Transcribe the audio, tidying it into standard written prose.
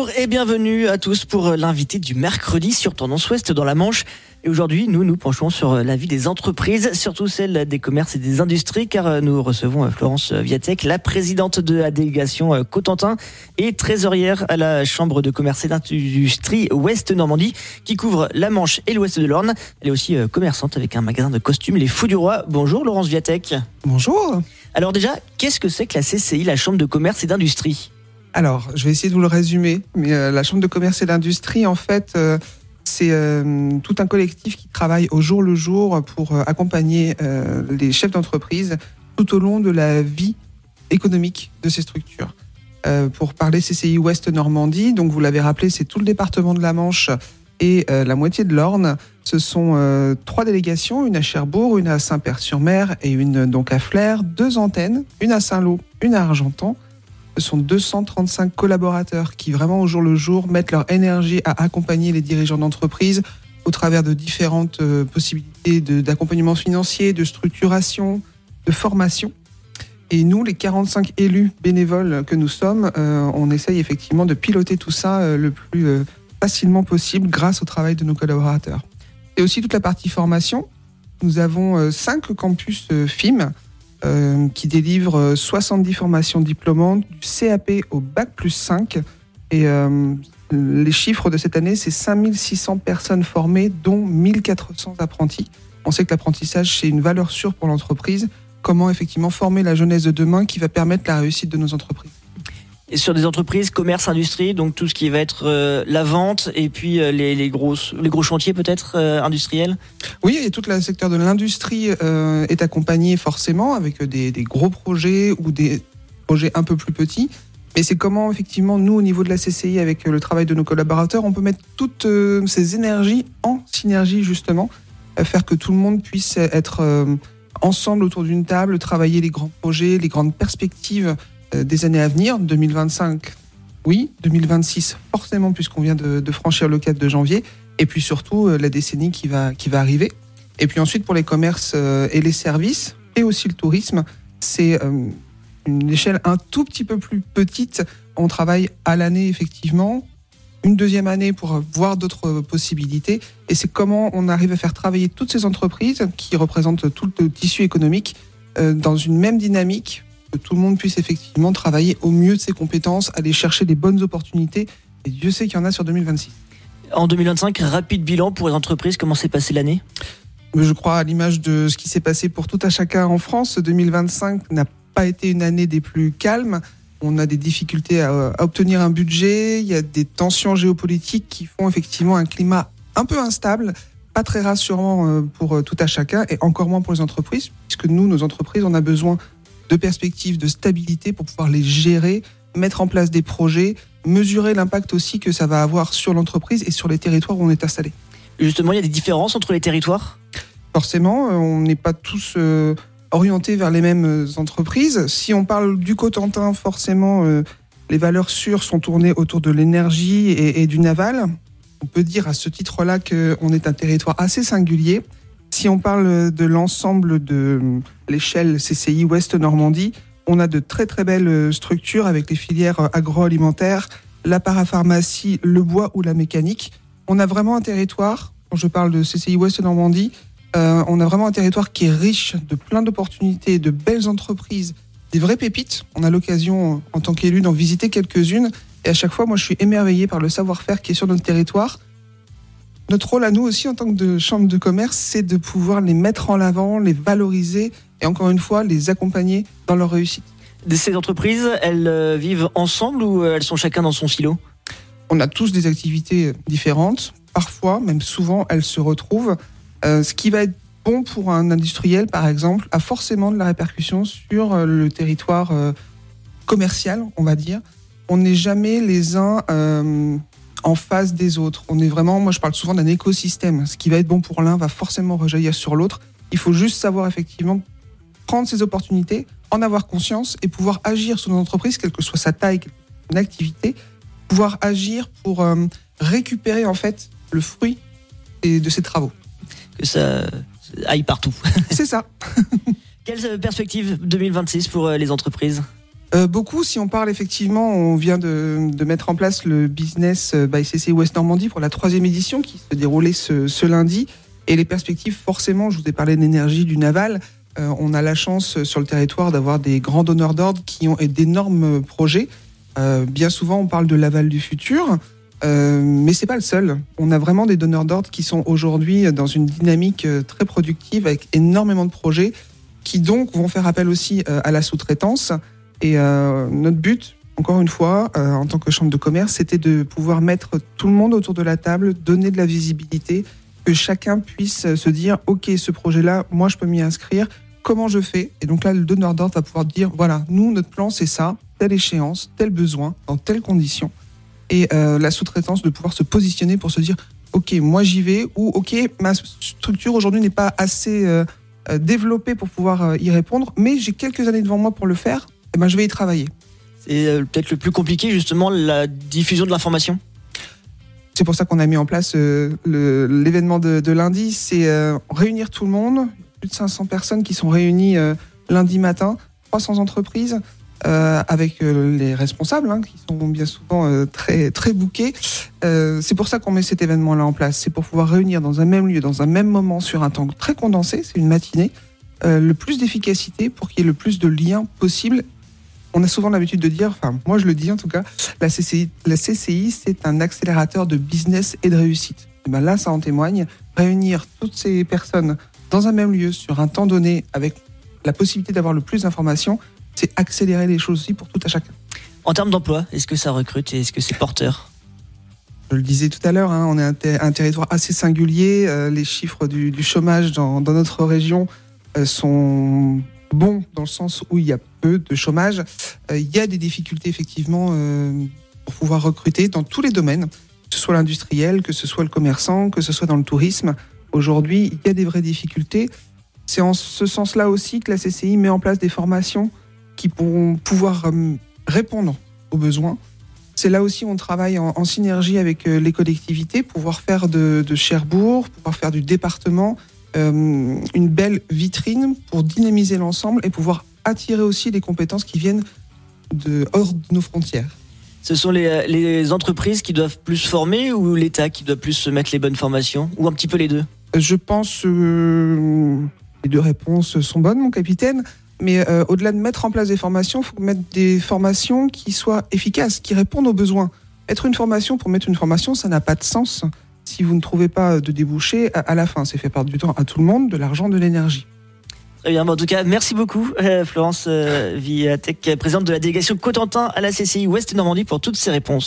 Bonjour et bienvenue à tous pour l'invité du mercredi sur Tendance Ouest dans la Manche. Et aujourd'hui, nous penchons sur la vie des entreprises, surtout celle des commerces et des industries, car nous recevons Florence Viatek, la présidente de la délégation Cotentin et trésorière à la Chambre de commerce et d'industrie Ouest Normandie, qui couvre la Manche et l'Ouest de l'Orne. Elle est aussi commerçante avec un magasin de costumes, Les Fous du Roi. Bonjour Laurence Viatek. Bonjour. Alors déjà, qu'est-ce que c'est que la CCI, la Chambre de commerce et d'industrie ? Alors, je vais essayer de vous le résumer, mais la Chambre de commerce et d'industrie, en fait, c'est tout un collectif qui travaille au jour le jour pour accompagner les chefs d'entreprise tout au long de la vie économique de ces structures. Pour parler CCI Ouest Normandie, donc vous l'avez rappelé, c'est tout le département de la Manche et la moitié de l'Orne. Ce sont 3 délégations, une à Cherbourg, une à Saint-Père-sur-Mer et une donc à Flers, 2 antennes, une à Saint-Lô, une à Argentan. Ce sont 235 collaborateurs qui vraiment au jour le jour mettent leur énergie à accompagner les dirigeants d'entreprise au travers de différentes possibilités d'accompagnement financier, de structuration, de formation. Et nous, les 45 élus bénévoles que nous sommes, on essaye effectivement de piloter tout ça le plus facilement possible grâce au travail de nos collaborateurs. Et aussi toute la partie formation. Nous avons 5 campus FIM qui délivre 70 formations diplômantes, du CAP au Bac plus 5. Et les chiffres de cette année, c'est 5600 personnes formées, dont 1400 apprentis. On sait que l'apprentissage, c'est une valeur sûre pour l'entreprise. Comment effectivement former la jeunesse de demain qui va permettre la réussite de nos entreprises. Et sur des entreprises, commerce, industrie, donc tout ce qui va être la vente et puis les gros chantiers peut-être industriels. Oui, et tout le secteur de l'industrie est accompagné forcément avec des gros projets ou des projets un peu plus petits. Mais c'est comment effectivement nous, au niveau de la CCI, avec le travail de nos collaborateurs, on peut mettre toutes ces énergies en synergie justement, faire que tout le monde puisse être ensemble autour d'une table, travailler les grands projets, les grandes perspectives des années à venir, 2025, oui, 2026, forcément, puisqu'on vient de franchir le cap de janvier, et puis surtout la décennie qui va arriver. Et puis ensuite, pour les commerces et les services, et aussi le tourisme, c'est une échelle un tout petit peu plus petite. On travaille à l'année, effectivement, une deuxième année pour voir d'autres possibilités, et c'est comment on arrive à faire travailler toutes ces entreprises qui représentent tout le tissu économique dans une même dynamique, que tout le monde puisse effectivement travailler au mieux de ses compétences, aller chercher les bonnes opportunités. Et Dieu sait qu'il y en a sur 2026. En 2025, rapide bilan pour les entreprises, comment s'est passée l'année ? Je crois à l'image de ce qui s'est passé pour tout à chacun en France. 2025 n'a pas été une année des plus calmes. On a des difficultés à obtenir un budget. Il y a des tensions géopolitiques qui font effectivement un climat un peu instable, pas très rassurant pour tout à chacun et encore moins pour les entreprises, puisque nous, nos entreprises, on a besoin de perspectives, de stabilité pour pouvoir les gérer, mettre en place des projets, mesurer l'impact aussi que ça va avoir sur l'entreprise et sur les territoires où on est installé. Justement, il y a des différences entre les territoires ? Forcément, on n'est pas tous orientés vers les mêmes entreprises. Si on parle du Cotentin, forcément, les valeurs sûres sont tournées autour de l'énergie et du naval. On peut dire à ce titre-là qu'on est un territoire assez singulier. Si on parle de l'ensemble de l'échelle CCI Ouest Normandie, on a de très très belles structures avec les filières agroalimentaires, la parapharmacie, le bois ou la mécanique. On a vraiment un territoire, quand je parle de CCI Ouest Normandie, on a vraiment un territoire qui est riche de plein d'opportunités, de belles entreprises, des vraies pépites. On a l'occasion en tant qu'élu d'en visiter quelques-unes et à chaque fois, moi je suis émerveillé par le savoir-faire qui est sur notre territoire. Notre rôle à nous aussi en tant que chambre de commerce, c'est de pouvoir les mettre en avant, les valoriser et encore une fois, les accompagner dans leur réussite. Ces entreprises, elles vivent ensemble ou elles sont chacun dans son silo ? On a tous des activités différentes. Parfois, même souvent, elles se retrouvent. Ce qui va être bon pour un industriel, par exemple, a forcément de la répercussion sur le territoire commercial, on va dire. On n'est jamais les uns en face des autres. On est vraiment, moi je parle souvent d'un écosystème. Ce qui va être bon pour l'un va forcément rejaillir sur l'autre. Il faut juste savoir effectivement prendre ses opportunités, en avoir conscience et pouvoir agir sur une entreprise, quelle que soit sa taille, une activité, pouvoir agir pour récupérer en fait le fruit de ses travaux. Que ça aille partout. C'est ça. Quelle perspective 2026 pour les entreprises ? Beaucoup, si on parle effectivement, on vient de mettre en place le Business by CCI Ouest Normandie pour la 3e édition qui se déroulait ce lundi. Et les perspectives, forcément, je vous ai parlé d'énergie, du naval. On a la chance sur le territoire d'avoir des grands donneurs d'ordre qui ont d'énormes projets. Bien souvent, on parle de l'aval du futur, mais c'est pas le seul. On a vraiment des donneurs d'ordre qui sont aujourd'hui dans une dynamique très productive avec énormément de projets qui donc vont faire appel aussi à la sous-traitance. Et notre but, encore une fois, en tant que chambre de commerce, c'était de pouvoir mettre tout le monde autour de la table, donner de la visibilité, que chacun puisse se dire « Ok, ce projet-là, moi je peux m'y inscrire, comment je fais ?» Et donc là, le donneur d'ordre va pouvoir dire « Voilà, nous, notre plan, c'est ça, telle échéance, tel besoin, dans telles conditions. » Et la sous-traitance de pouvoir se positionner pour se dire « Ok, moi j'y vais » ou « Ok, ma structure aujourd'hui n'est pas assez développée pour pouvoir y répondre, mais j'ai quelques années devant moi pour le faire. » Eh ben, je vais y travailler. C'est peut-être le plus compliqué, justement, la diffusion de l'information. C'est pour ça qu'on a mis en place l'événement de lundi. C'est réunir tout le monde. Plus de 500 personnes qui sont réunies lundi matin. 300 entreprises avec les responsables qui sont bien souvent très, très bookés. C'est pour ça qu'on met cet événement-là en place. C'est pour pouvoir réunir dans un même lieu, dans un même moment, sur un temps très condensé. C'est une matinée. Le plus d'efficacité pour qu'il y ait le plus de liens possible. On a souvent l'habitude de dire, enfin moi je le dis en tout cas, la CCI c'est un accélérateur de business et de réussite. Et ben là ça en témoigne, réunir toutes ces personnes dans un même lieu sur un temps donné avec la possibilité d'avoir le plus d'informations, c'est accélérer les choses aussi pour tout à chacun. En termes d'emploi, est-ce que ça recrute et est-ce que c'est porteur ? Je le disais tout à l'heure, on est un territoire assez singulier, les chiffres du chômage dans notre région sont bons dans le sens où il y a peu de chômage. Il y a des difficultés effectivement pour pouvoir recruter dans tous les domaines, que ce soit l'industriel, que ce soit le commerçant, que ce soit dans le tourisme. Aujourd'hui, il y a des vraies difficultés. C'est en ce sens-là aussi que la CCI met en place des formations qui pourront pouvoir répondre aux besoins. C'est là aussi où on travaille en synergie avec les collectivités, pouvoir faire de Cherbourg, pouvoir faire du département, une belle vitrine pour dynamiser l'ensemble et pouvoir attirer aussi des compétences qui viennent hors de nos frontières. Ce sont les entreprises qui doivent plus former ou l'État qui doit plus se mettre les bonnes formations ou un petit peu les deux ? Je pense les deux réponses sont bonnes, mon capitaine. Mais au-delà de mettre en place des formations, il faut mettre des formations qui soient efficaces, qui répondent aux besoins. Mettre une formation pour mettre une formation, ça n'a pas de sens si vous ne trouvez pas de débouché à la fin. C'est fait perdre du temps à tout le monde, de l'argent, de l'énergie. Très bien, en tout cas, merci beaucoup Florence Viatek, présidente de la délégation Cotentin à la CCI Ouest Normandie pour toutes ces réponses.